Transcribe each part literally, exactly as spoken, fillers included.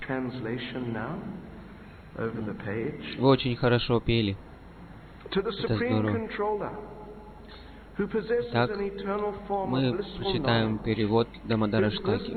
Вы очень хорошо пели. Это здорово. Так, мы прочитаем перевод Дамодара Штаки.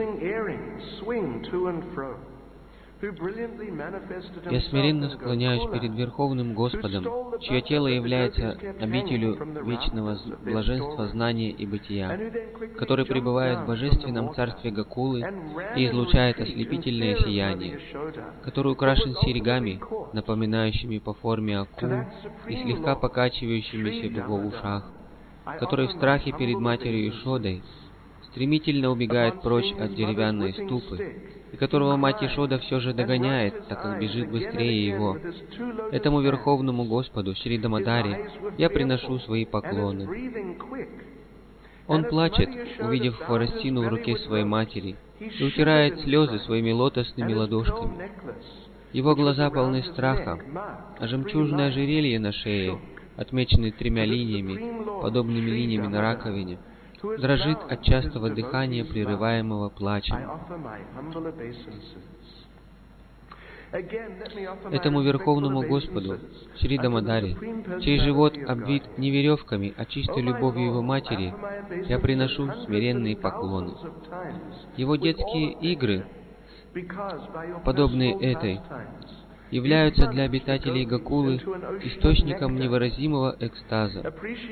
«Я смиренно склоняюсь перед Верховным Господом, чье тело является обителью вечного блаженства, знания и бытия, который пребывает в божественном царстве Гокулы и излучает ослепительное сияние, который украшен серьгами, напоминающими по форме акул и слегка покачивающимися в его ушах, который в страхе перед матерью Ишодой стремительно убегает прочь от деревянной ступы, и которого мать Ишода все же догоняет, так как бежит быстрее его. Этому Верховному Господу, Шри Дамодаре, я приношу свои поклоны. Он плачет, увидев хворостину в руке своей матери, и утирает слезы своими лотосными ладошками. Его глаза полны страха, а жемчужное ожерелье на шее, отмеченное тремя линиями, подобными линиями на раковине, дрожит от частого дыхания, прерываемого плачем. Этому Верховному Господу, Шри Дамодаре, чей живот обвит не веревками, а чистой любовью его матери, я приношу смиренные поклоны. Его детские игры, подобные этой, являются для обитателей Гокулы источником невыразимого экстаза.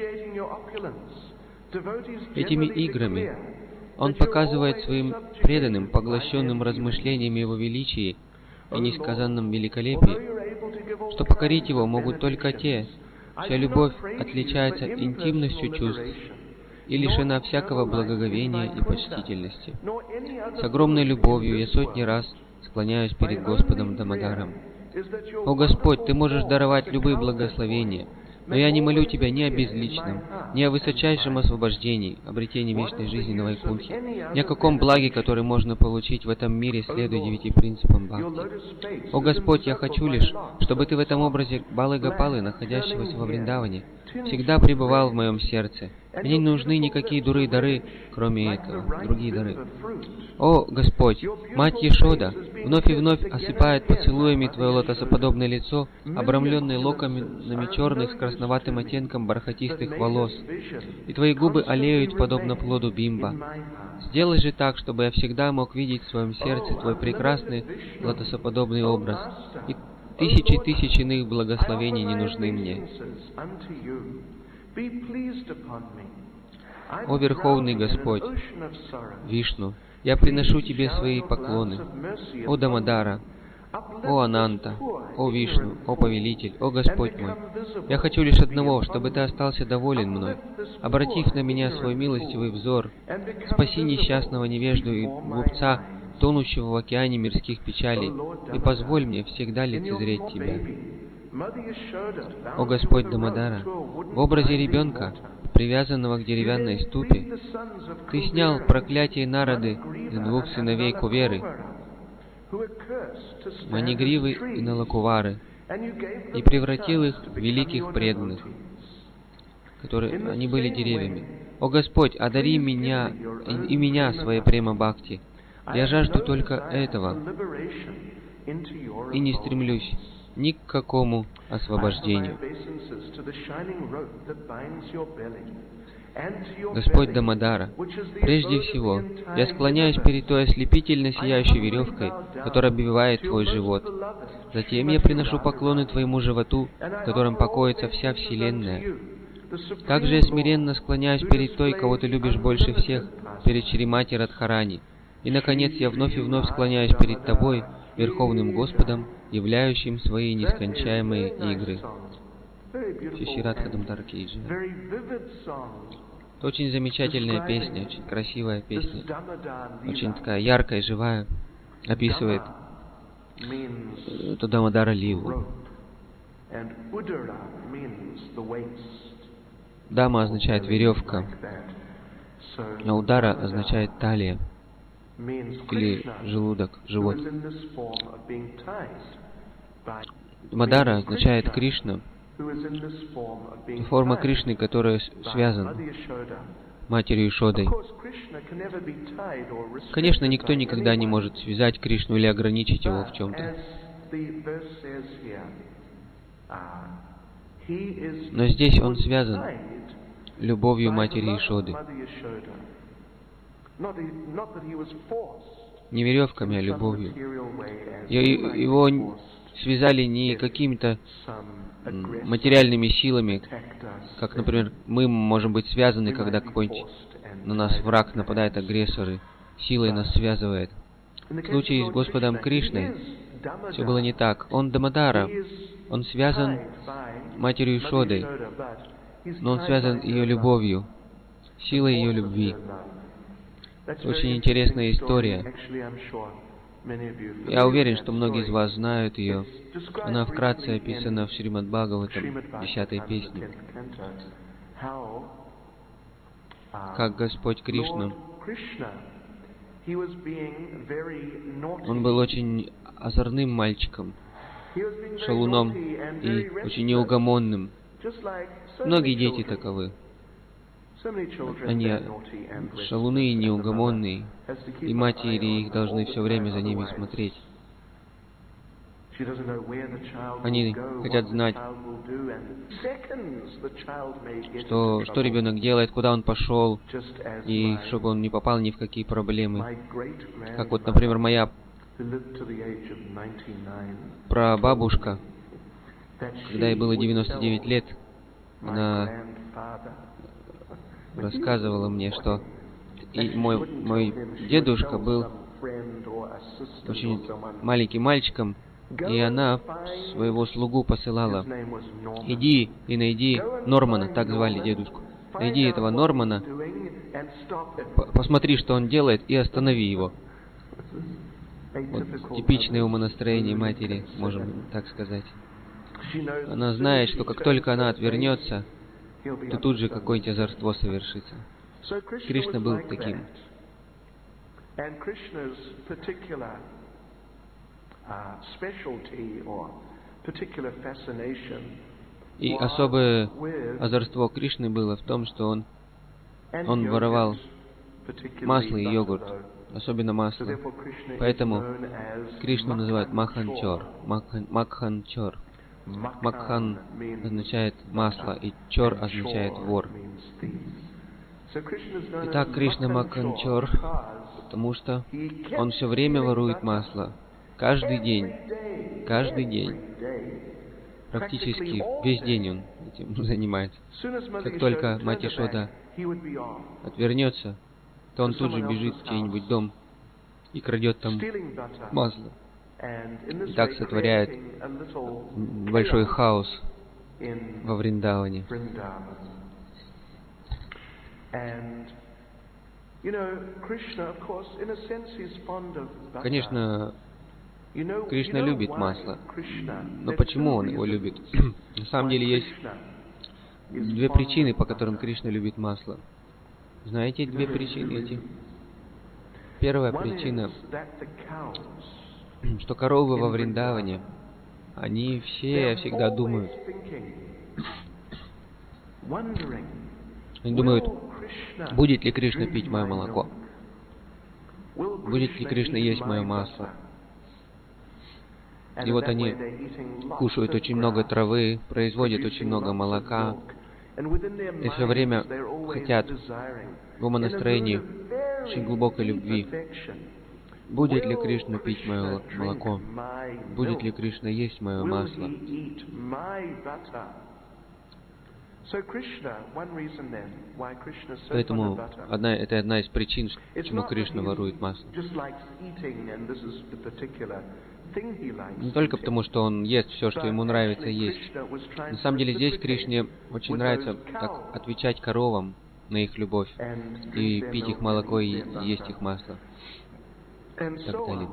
Этими играми он показывает своим преданным, поглощенным размышлениями его величии и несказанном великолепии, что покорить его могут только те, чья любовь отличается интимностью чувств и лишена всякого благоговения и почтительности. С огромной любовью я сотни раз склоняюсь перед Господом Дамодаром. О Господь, Ты можешь даровать любые благословения, но я не молю Тебя ни о безличном, ни о высочайшем освобождении, обретении вечной жизни на Вайкунтхе, ни о каком благе, которое можно получить в этом мире, следуя девяти принципам Бхакти. О Господь, я хочу лишь, чтобы Ты в этом образе Балы Гопалы, находящегося во Вриндаване, всегда пребывал в моем сердце. Мне не нужны никакие дуры дары, кроме этого, другие дары. О Господь, Мать Ешода вновь и вновь осыпает поцелуями Твое лотосоподобное лицо, обрамленное локонами черных с красноватым оттенком бархатистых волос, и Твои губы аллеют, подобно плоду бимба. Сделай же так, чтобы я всегда мог видеть в своем сердце Твой прекрасный лотосоподобный образ, и тысячи тысяч иных благословений не нужны мне. О Верховный Господь, Вишну, я приношу Тебе свои поклоны. О Дамодара, о Ананта, о Вишну, о Повелитель, о Господь мой, я хочу лишь одного, чтобы Ты остался доволен мной, обратив на меня свой милостивый взор, спаси несчастного невежду и глупца, тонущего в океане мирских печалей, и позволь мне всегда лицезреть Тебя. О Господь Дамодара, в образе ребенка, привязанного к деревянной ступе, Ты снял проклятие Нарады с двух сыновей Куверы, Манигривы и Налакувары, и превратил их в великих преданных, которые они были деревьями. О Господь, одари меня и меня своей према-бхакти. Я жажду только этого и не стремлюсь ни к какому освобождению. Господь Дамодара, прежде всего, я склоняюсь перед той ослепительно сияющей веревкой, которая обвивает Твой живот. Затем я приношу поклоны Твоему животу, в котором покоится вся Вселенная. Также я смиренно склоняюсь перед той, кого Ты любишь больше всех, перед Шримати Радхарани. И, наконец, я вновь и вновь склоняюсь перед Тобой, Верховным Господом, являющим свои нескончаемые игры. Шиширадха Дамодар Ки Джай. Это очень замечательная песня, очень красивая песня, очень такая яркая, живая, описывает эту Дамодара Лилу. Дама означает веревка, а удара означает талия или желудок, живот. Дамодара означает Кришна, форма Кришны, которая связана матерью Ишодой. Конечно, никто никогда не может связать Кришну или ограничить его в чем-то. Но здесь он связан любовью матери Ишоды. Не веревками, а любовью. Его связали не какими-то материальными силами, как, например, мы можем быть связаны, когда какой-нибудь на нас враг нападает, агрессоры, силой нас связывает. В случае с Господом Кришной все было не так. Он Дамодара, он связан матерью Ишодой, но он связан ее любовью, силой ее любви. Это очень интересная история. Я уверен, что многие из вас знают ее. Она вкратце описана в Шримад Бхагаватам, десятой песне. Как Господь Кришна, он был очень озорным мальчиком, шалуном и очень неугомонным. Многие дети таковы. Они шалуны и неугомонные, и матери их должны все время за ними смотреть. Они хотят знать, что, что ребенок делает, куда он пошел, и чтобы он не попал ни в какие проблемы. Как вот, например, моя прабабушка, когда ей было девяносто девять лет, она рассказывала мне, что и мой, мой дедушка был очень маленьким мальчиком, и она своего слугу посылала: иди и найди Нормана, так звали дедушку, найди этого Нормана, посмотри, что он делает, и останови его. Вот типичное умонастроение матери, можем так сказать. Она знает, что как только она отвернется, то тут же какое-нибудь озорство совершится. Кришна был таким. И особое озорство Кришны было в том, что он, он воровал масло и йогурт, особенно масло. Поэтому Кришну называют Маханчор. Макханчор. Макхан означает масло, и чор означает вор. Итак, Кришна Макханчор, потому что он все время ворует масло. Каждый день. Каждый день. Практически весь день он этим занимается. Как только мать Ишода отвернется, то он тут же бежит в чей-нибудь дом и крадет там масло. И так сотворяет большой хаос во Вриндаване. Конечно, Кришна любит масло. Но почему он его любит? На самом деле есть две причины, по которым Кришна любит масло. Знаете две причины эти? Первая причина, что коровы во Вриндаване, они все всегда думают, они думают, будет ли Кришна пить мое молоко? Будет ли Кришна есть мое масло? И вот они кушают очень много травы, производят очень много молока, и все время хотят в умонастроении очень глубокой любви. Будет ли Кришна пить мое молоко? Будет ли Кришна есть мое масло? Поэтому одна, это одна из причин, почему Кришна ворует масло. Не только потому, что он ест все, что ему нравится есть. На самом деле здесь Кришне очень нравится так отвечать коровам на их любовь, и пить их молоко, и есть их масло. И так далее.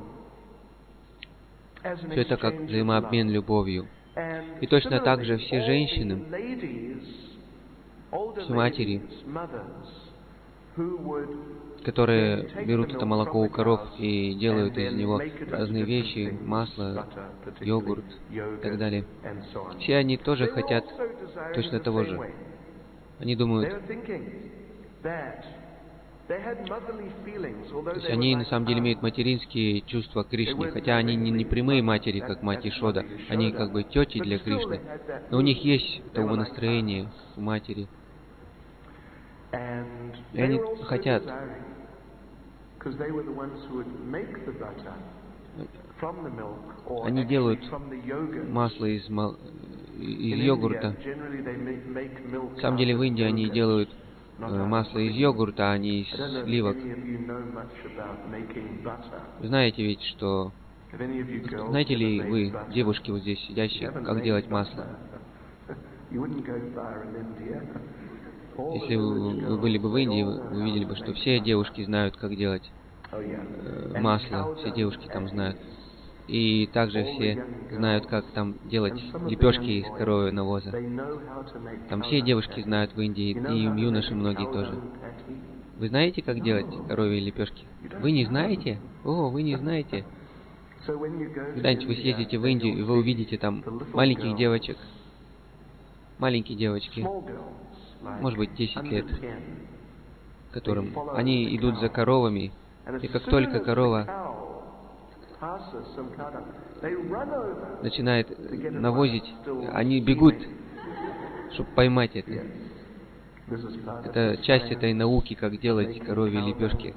Все это как взаимообмен любовью. И точно так же все женщины, все матери, которые берут это молоко у коров и делают из него разные вещи, масло, йогурт и так далее. Все они тоже хотят точно того же. Они думают, То есть они на самом деле имеют материнские чувства к Кришне, хотя они не, не прямые матери, как мать Ишода, они как бы тети для Кришны, но у них есть это умонастроение у матери. И они хотят. Они делают масло из, мал... из йогурта. На самом деле в Индии они делают э, масло из йогурта, а не из сливок. Вы знаете ведь, что... Знаете ли вы, девушки вот здесь сидящие, как делать масло? Если вы, вы были бы в Индии, вы увидели бы, что все девушки знают, как делать э, масло. Все девушки там знают. И также все знают, как там делать лепешки из коровьего навоза. Там все девушки знают в Индии, и юноши многие тоже. Вы знаете, как делать коровьи лепешки? Вы не знаете? О, вы не знаете. Когда-нибудь вы съездите в Индию, и вы увидите там маленьких девочек. Маленькие девочки. Может быть, десять лет. Которым они идут за коровами. И как только корова начинает навозить, они бегут, чтобы поймать это. Это часть этой науки, как делать коровьи лепешки.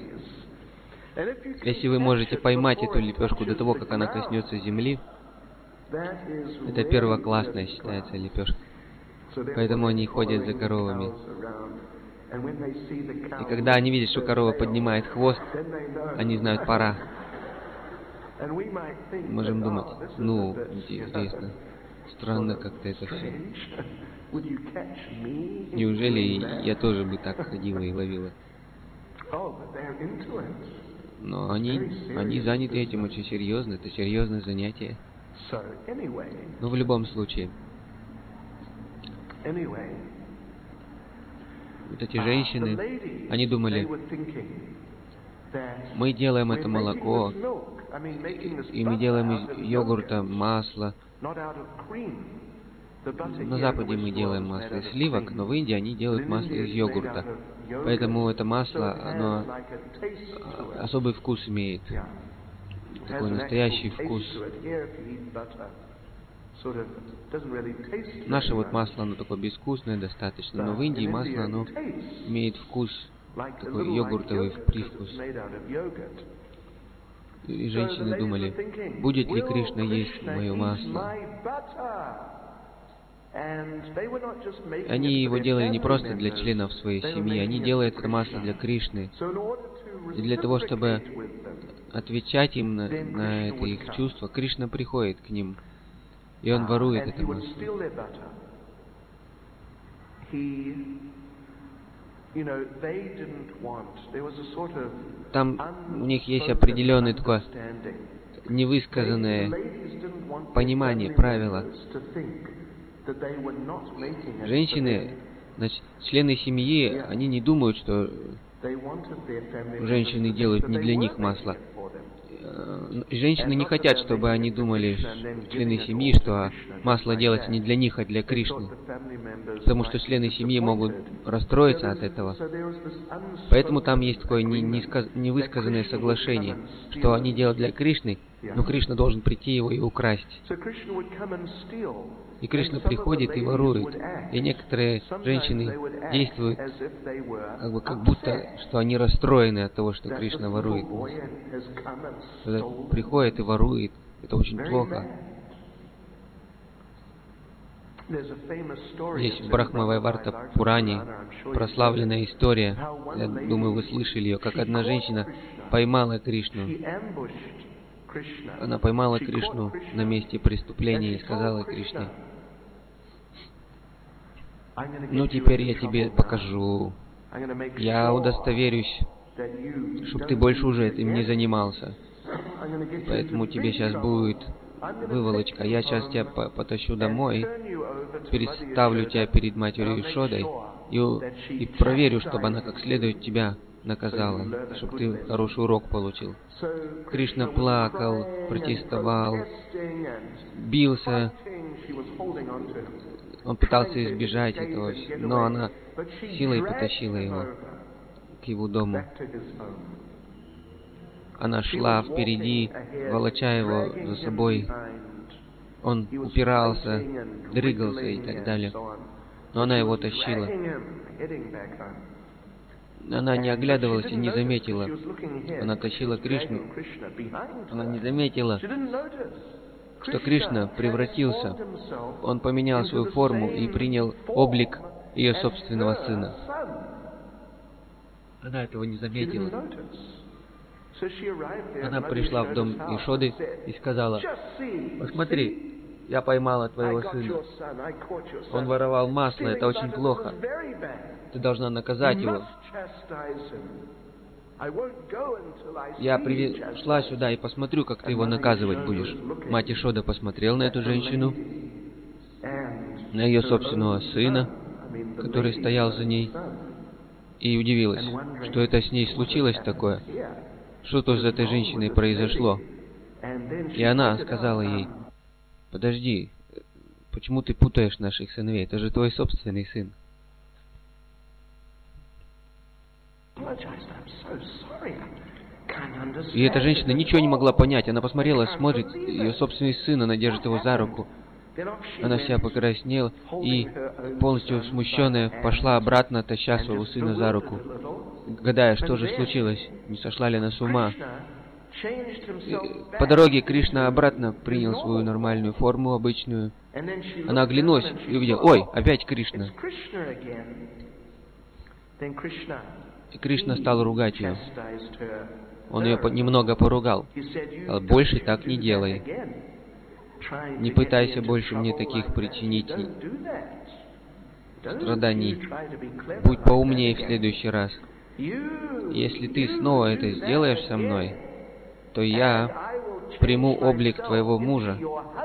Если вы можете поймать эту лепешку до того, как она коснется земли, это первоклассная считается лепешка. Поэтому они ходят за коровами. И когда они видят, что корова поднимает хвост, они знают, пора. Можем думать, ну, интересно, странно как-то это все. Неужели я тоже бы так ходила и ловила? Но они, они заняты этим очень серьезно, это серьезное занятие. Но в любом случае, вот эти женщины, они думали, мы делаем это молоко, и мы делаем из йогурта масло. На Западе мы делаем масло из сливок, но в Индии они делают масло из йогурта. Поэтому это масло, оно особый вкус имеет. Такой настоящий вкус. Наше вот масло, оно такое безвкусное достаточно, но в Индии масло, оно имеет вкус, такой йогуртовый привкус. И женщины думали, будет ли Кришна есть мое масло. Они его делали не просто для членов своей семьи, они делают это масло для Кришны. И для того, чтобы отвечать им на, на это их чувство, Кришна приходит к ним, и он ворует это масло. Там у них есть определенное такое невысказанное понимание, правило. Женщины, значит, члены семьи, они не думают, что женщины делают не для них масло. Женщины не хотят, чтобы они думали, члены семьи, что масло делается не для них, а для Кришны. Потому что члены семьи могут расстроиться от этого. Поэтому там есть такое невысказанное соглашение, что они делают для Кришны, но Кришна должен прийти его и украсть. И Кришна приходит и ворует. И некоторые женщины действуют, как бы, как будто, что они расстроены от того, что Кришна ворует. Когда приходит и ворует, это очень плохо. Есть в Брахма-вайварта Пуране прославленная история, я думаю, вы слышали ее, как одна женщина поймала Кришну. Она поймала Кришну на месте преступления и сказала Кришне: ну теперь я тебе покажу, я удостоверюсь, чтобы ты больше уже этим не занимался. Поэтому тебе сейчас будет выволочка. Я сейчас тебя потащу домой, переставлю тебя перед матерью Ишодой и, и проверю, чтобы она как следует тебя наказала, чтобы ты хороший урок получил. Кришна плакал, протестовал, бился, Он пытался избежать этого, но она силой потащила его к его дому. Она шла впереди, волоча его за собой. Он упирался, дрыгался и так далее. Но она его тащила. Она не оглядывалась и не заметила. Она тащила Кришну. Она не заметила, что Кришна превратился. Он поменял свою форму и принял облик ее собственного сына. Она этого не заметила. Она пришла в дом Ишоды и сказала: «Посмотри, я поймала твоего сына. Он воровал масло, это очень плохо. Ты должна наказать его. Я пришла сюда и посмотрю, как ты его наказывать будешь». Мать Ишода посмотрела на эту женщину, на ее собственного сына, который стоял за ней, и удивилась, что это с ней случилось такое. Что-то с этой женщиной произошло. И она сказала ей: «Подожди, почему ты путаешь наших сыновей? Это же твой собственный сын». И эта женщина ничего не могла понять. Она посмотрела, смотрит, ее собственный сын, она держит его за руку. Она вся покраснела и, полностью смущенная, пошла обратно, таща своего сына за руку, гадая, что же случилось, не сошла ли она с ума. И по дороге Кришна обратно принял свою нормальную форму, обычную. Она оглянулась и увидела: «Ой, опять Кришна». И Кришна стал ругать ее. Он ее немного поругал. Сказал: «Больше так не делай. Не пытайся больше мне таких причинить страданий. Будь поумнее в следующий раз. Если ты снова это сделаешь со мной, то я приму облик твоего мужа,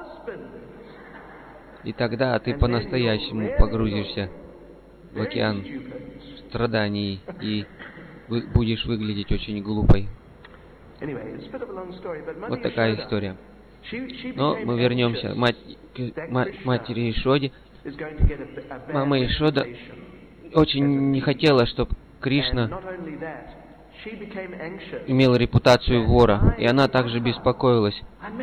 и тогда ты по-настоящему погрузишься в океан страданий и вы будешь выглядеть очень глупой». Вот такая история. Но мы вернемся мать, к матери Ишоде. Мама Ишода очень не хотела, чтобы Кришна имел репутацию вора, и она также беспокоилась.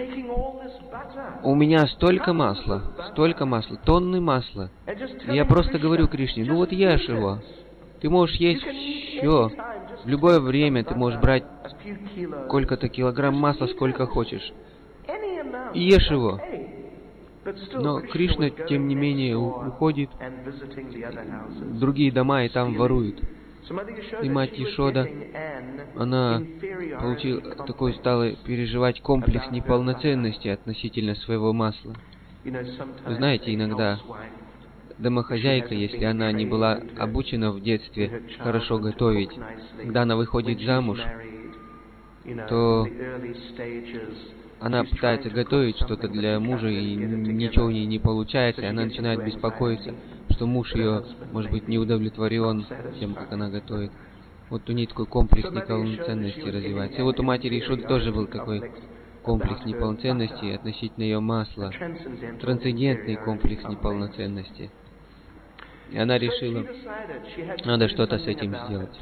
«У меня столько масла, столько масла, тонны масла. И я просто говорю Кришне: ну вот ешь его. Ты можешь есть все. В любое время ты можешь брать сколько-то килограмм масла, сколько хочешь. И ешь его». Но Кришна, тем не менее, уходит в другие дома и там ворует. И мать Ишода, она получила, такой стала переживать комплекс неполноценности относительно своего масла. Вы знаете, иногда домохозяйка, если она не была обучена в детстве хорошо готовить, когда она выходит замуж, то она пытается готовить что-то для мужа, и ничего у нее не получается, и она начинает беспокоиться, что муж ее, может быть, не удовлетворен тем, как она готовит. Вот у нее такой комплекс неполноценности развивается. И вот у матери Ишоды тоже был такой комплекс неполноценности относительно ее масла, трансцендентный комплекс неполноценности. И она решила, надо что-то с этим сделать.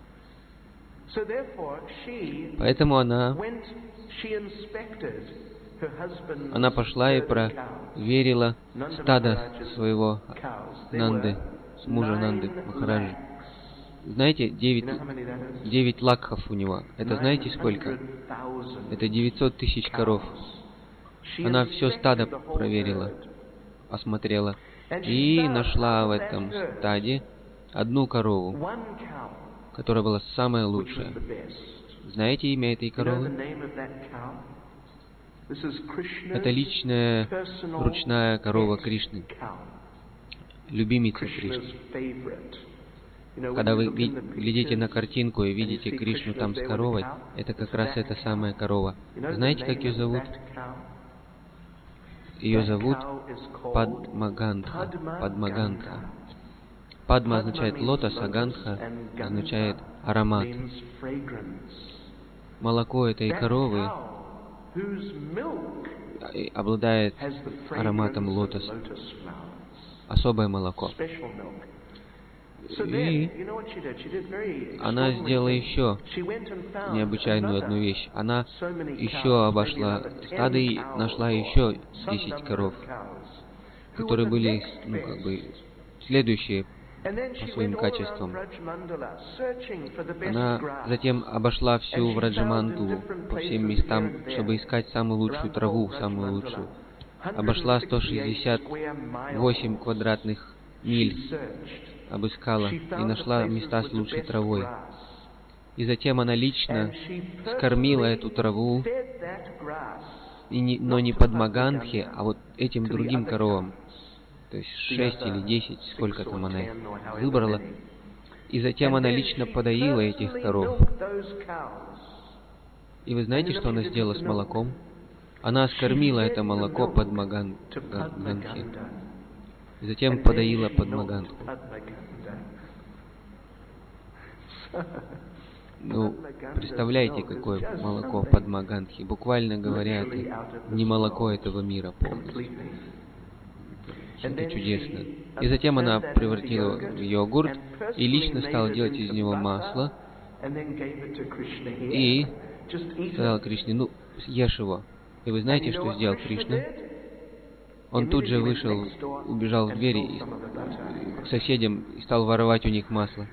Поэтому она, она пошла и проверила стадо своего Нанды, мужа Нанды Махараджи. Знаете, девять, девять лакхов у него. Это знаете сколько? Это девятьсот тысяч коров. Она все стадо проверила, осмотрела. И нашла в этом стаде одну корову, которая была самая лучшая. Знаете имя этой коровы? Это личная ручная корова Кришны, любимица Кришны. Когда вы глядите на картинку и видите Кришну там с коровой, это как раз эта самая корова. Знаете, как ее зовут? Ее зовут Падмагандха. Падмагандха. Падма означает лотос, а Гандха означает аромат. Молоко этой коровы обладает ароматом лотоса. особое молоко. И она сделала еще необычайную одну вещь. Она еще обошла стадо и нашла еще десять коров, которые были, ну, как бы, следующие по своим качествам. Она затем обошла всю Враджамандалу по всем местам, чтобы искать самую лучшую траву, самую лучшую. Обошла сто шестьдесят восемь квадратных миль, обыскала и нашла места с лучшей травой. И затем она лично скормила эту траву, и не, но не под Магандхи, а вот этим другим коровам. То есть шесть или десять, сколько там она их выбрала. И затем она лично подоила этих коров. И вы знаете, что она сделала с молоком? Она скормила это молоко под Магандхи. И затем подоила под Магандху. Ну, представляете, какое молоко под Магандхи. Буквально говоря, это не молоко этого мира полностью. Это чудесно. И затем она превратила в йогурт и лично стала делать из него масло. И сказала Кришне: ну, съешь его. И вы знаете, что сделал Кришна? Он тут же вышел, убежал в двери и к соседям и стал воровать у них масло.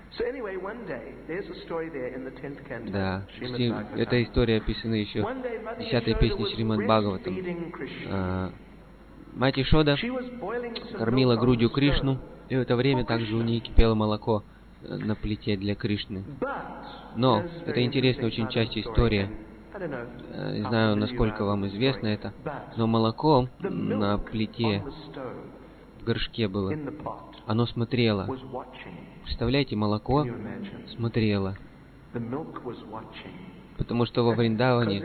Да, эта история описана еще в десятой песне Шримад Бхагаватам. А, мать Ишода кормила грудью Кришну, и в это время также у нее кипело молоко на плите для Кришны. Но это интересная очень часть истории. Не знаю, насколько вам известно это, но молоко на плите в горшке было. Оно смотрело. Представляете, молоко смотрело. Потому что во Вриндаване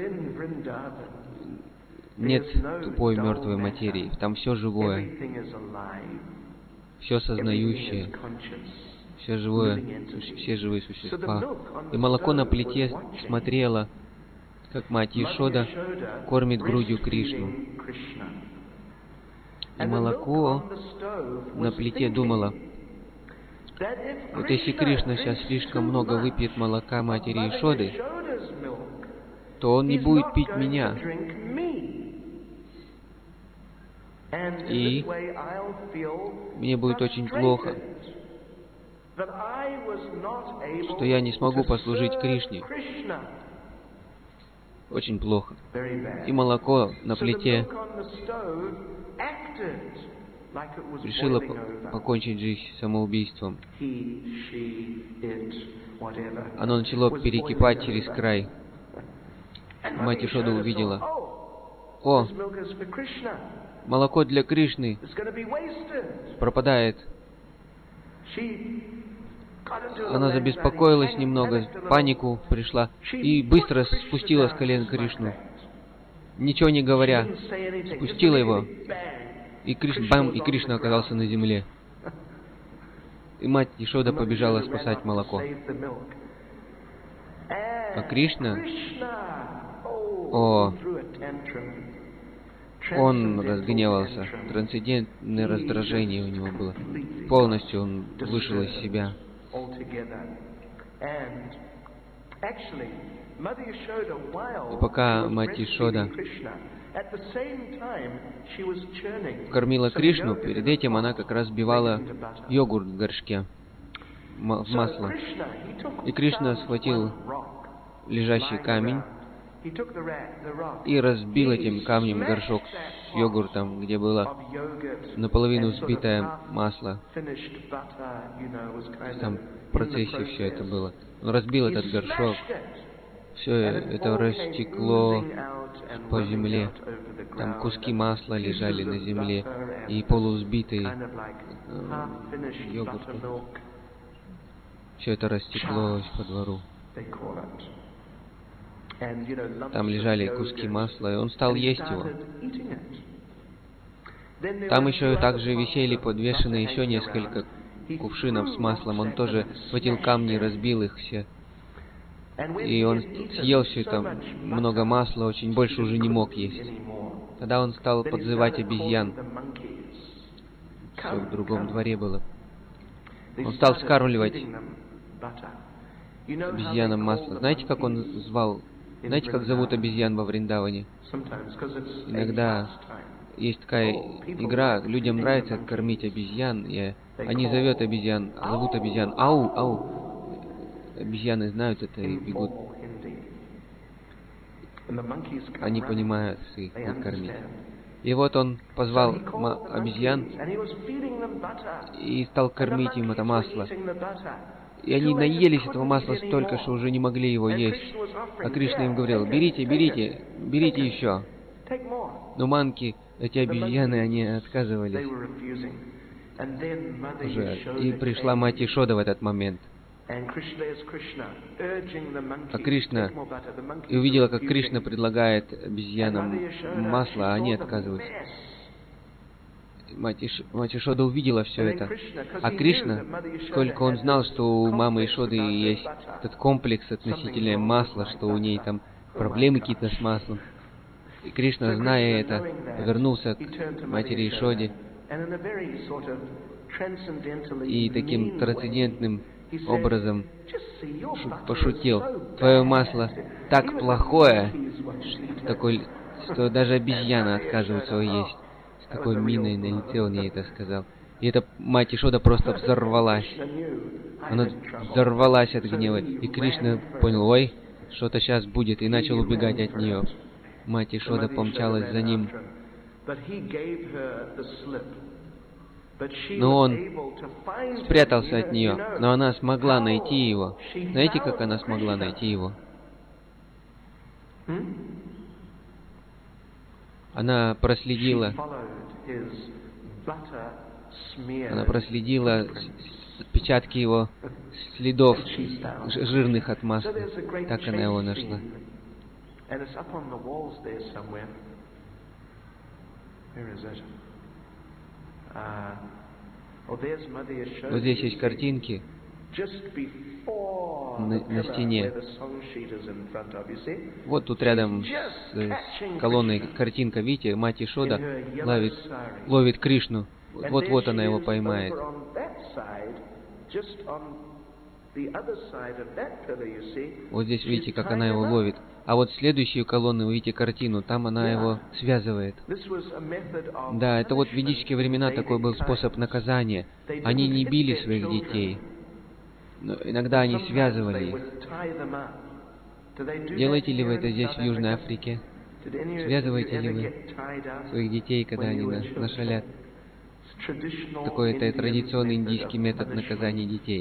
нет тупой мертвой материи. Там все живое, все сознающее, все живое, все живые существа. И молоко на плите смотрело, как мать Ишода кормит грудью Кришну. И молоко на плите думало: вот если Кришна сейчас слишком много выпьет молока матери Ишоды, то он не будет пить меня. И мне будет очень плохо, что я не смогу послужить Кришне. Очень плохо. И молоко на плите решило покончить жизнь самоубийством. Оно начало перекипать через край. Мать Ишода увидела: о, молоко для Кришны пропадает. Она забеспокоилась немного, в панику пришла и быстро спустила с колен Кришну. Ничего не говоря, спустила его, и, Криш... бам, и Кришна оказался на земле. И мать Ишода побежала спасать молоко. А Кришна, о, он разгневался, трансцендентное раздражение у него было. Полностью он вышел из себя. И пока мать Ишода кормила Кришну, перед этим она как раз сбивала йогурт в горшке, в масло. И Кришна схватил лежащий камень и разбил этим камнем горшок с йогуртом, где было наполовину взбитое масло. Там в процессе все это было. Он разбил этот горшок, все это растекло по земле. Там куски масла лежали на земле и полувзбитый э, йогурт. Все это растеклось по двору. Там лежали куски масла, и он стал есть его. Там еще также висели подвешены еще несколько кувшинов с маслом. Он тоже схватил камни и разбил их все. И он съел все это, много масла, очень больше уже не мог есть. Тогда он стал подзывать обезьян. все в другом дворе было. Он стал вскармливать обезьянам масло. Знаете, как он звал? Знаете, как зовут обезьян во Вриндаване? Иногда есть такая игра, людям нравится кормить обезьян, и они зовут обезьян, зовут обезьян ау, ау. Обезьяны знают это и бегут. Они понимают, что их будут кормить. И вот он позвал обезьян и стал кормить им это масло. И они наелись этого масла столько, что уже не могли его есть. А Кришна им говорил: берите, берите, берите еще. Но манки, эти обезьяны, они отказывались уже. И пришла мать Ишода в этот момент. А Кришна, и увидела, как Кришна предлагает обезьянам масло, а они отказываются. Мать, Иш... мать Ишода увидела все это. А Кришна, сколько он знал, что у мамы Ишоды есть этот комплекс относительно масла, что у ней там проблемы какие-то с маслом. И Кришна, зная это, повернулся к матери Ишоде и таким трансцендентным образом пошутил: твое масло так плохое, что, такой, что даже обезьяна отказывается его есть. С такой миной на лице он ей это сказал. И эта мать Ишода просто взорвалась. Она взорвалась от гнева. И Кришна понял: ой, что-то сейчас будет, и начал убегать от нее. Мать Ишода помчалась за ним. Но он спрятался от нее, но она смогла найти его. Знаете, как она смогла найти его? Она проследила, она проследила отпечатки его следов жирных от масла. Так она его нашла. Вот здесь есть картинки на, на стене. Вот тут рядом с, с колонной картинка, видите, мать Ишода ловит, ловит Кришну. Вот-вот она его поймает. Вот здесь видите, как она его ловит. А вот следующую колонну, вы видите картину, там она его связывает. Да, это вот в ведические времена такой был способ наказания. Они не били своих детей, но иногда они связывали их. Делаете ли вы это здесь, в Южной Африке? Связываете ли вы своих детей, когда они нашалят? Такой это традиционный индийский метод наказания детей.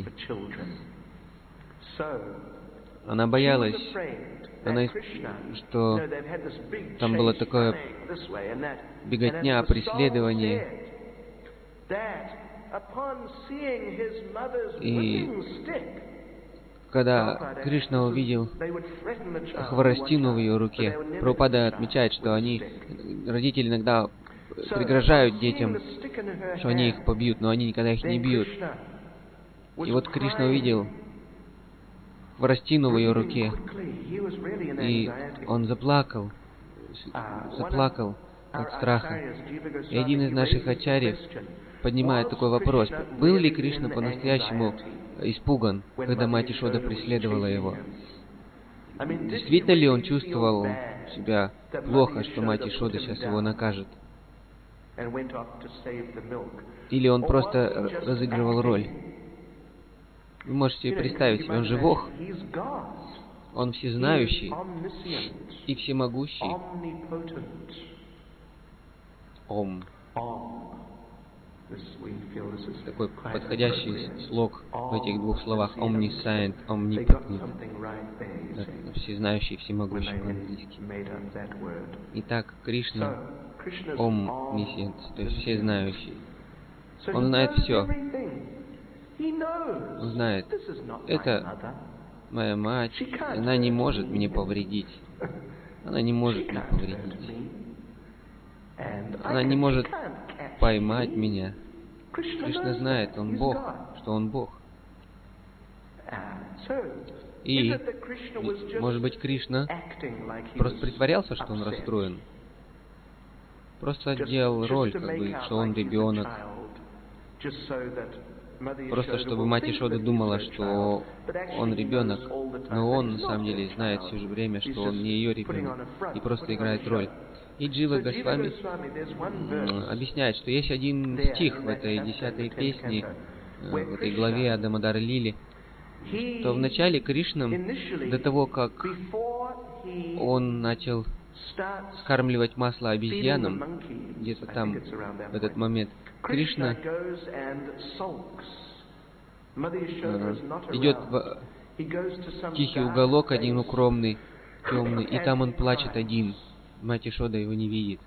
Она боялась, она, что там было такое беготня, преследование. И когда Кришна увидел хворостину в ее руке, Прабхупада отмечает, что они, родители иногда пригрожают детям, что они их побьют, но они никогда их не бьют. И вот Кришна увидел хворостину в ее руке, и он заплакал, заплакал от страха. И один из наших ачарьев поднимает такой вопрос: был ли Кришна по-настоящему испуган, когда мать Ишода преследовала его? Действительно ли он чувствовал себя плохо, что мать Ишода сейчас его накажет? Или он просто разыгрывал роль? Вы можете представить себе, он же Бог. Он всезнающий и всемогущий. Ом. Такой подходящий слог в этих двух словах. Omniscient, omnipotent. Всезнающий, всемогущий по-английски. Итак, Кришна Omniscient, то есть всезнающий. Он знает все. Он знает, это моя мать, она не может мне повредить. Она не может мне повредить. Она не может поймать меня. Кришна знает, он Бог, что он Бог. И, может быть, Кришна просто притворялся, что он расстроен. Просто делал роль, как бы, что он ребенок. Просто чтобы мать Ишода думала, что он ребенок, но он на самом деле знает все же время, что он не ее ребенок, и просто играет роль. И Джива Госвами объясняет, что есть один стих в этой десятой песне, в этой главе о Дамодар Лиле, что в начале Кришна, до того, как он начал скармливать масло обезьянам, где-то там, в этот момент, Кришна идет в тихий уголок, один укромный, темный, и там он плачет один. Мать Ишода его не видит.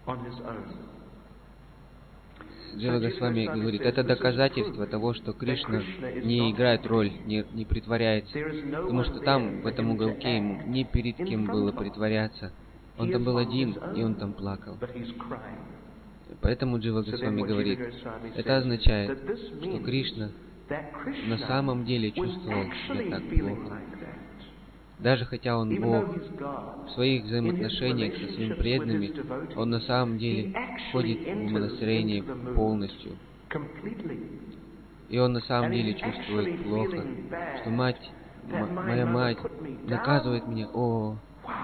Джива Госвами говорит, это доказательство того, что Кришна не играет роль, не, не притворяется. Потому что там, в этом уголке, ему не перед кем было притворяться. Он там был один, и он там плакал. Поэтому Джива Госвами говорит, это означает, что Кришна на самом деле чувствовал себя так плохо. Даже хотя он Бог, в своих взаимоотношениях со своими преданными, он на самом деле входит в умонастроение полностью. И он на самом деле чувствует плохо, что мать, моя мать наказывает меня. О,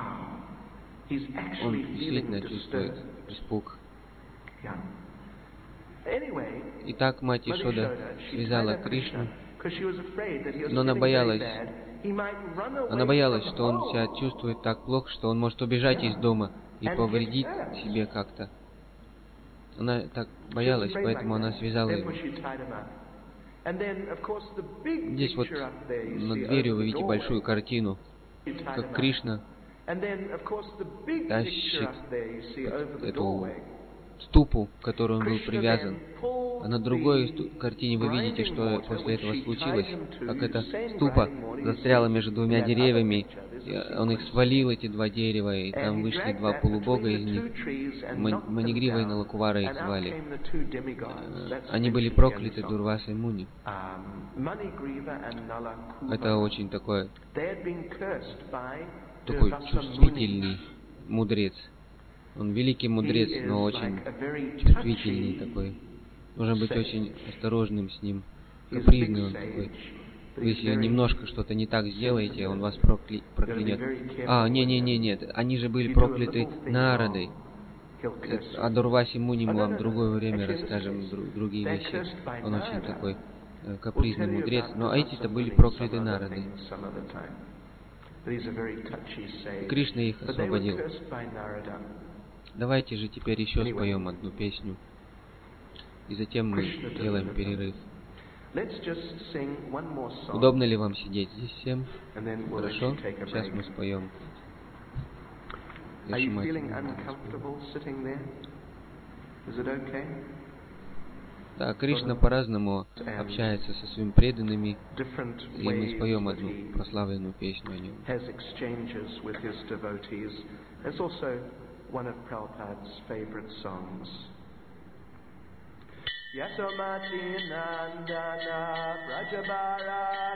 он действительно чувствует испуг. Итак, мать Ишода связала Кришну, но она боялась, она боялась, что он себя чувствует так плохо, что он может убежать из дома и повредить себе как-то. Она так боялась, поэтому она связала его. Здесь вот над дверью вы видите большую картину, как Кришна тащит эту ступу, к которой он был привязан. А на другой картине вы видите, что после этого случилось, как эта ступа застряла между двумя деревьями, он их свалил, эти два дерева, и там вышли два полубога из них, Манигрива и Налакувара их звали. Они были прокляты Дурвасой Муни. Это очень такой, такой чувствительный мудрец. Он великий мудрец, но очень чувствительный такой. Нужно быть очень осторожным с ним. Капризный он такой. Если немножко что-то не так сделаете, он вас прокля... проклянет. А, не-не-не, нет. Они же были прокляты Народой. О Дурвасе Муни мы вам в другое время расскажем друг, другие вещи. Он очень такой э, капризный мудрец. Но эти-то были прокляты Народой. Кришна их освободил. Давайте же теперь еще споем одну песню. И затем мы делаем перерыв. Удобно ли вам сидеть здесь всем? Хорошо? Сейчас мы споем. Да, Кришна по-разному общается со своими преданными, и мы споем одну прославленную песню о нем. One of Prabhupada's favorite songs. Yasomati Nandana Brajabara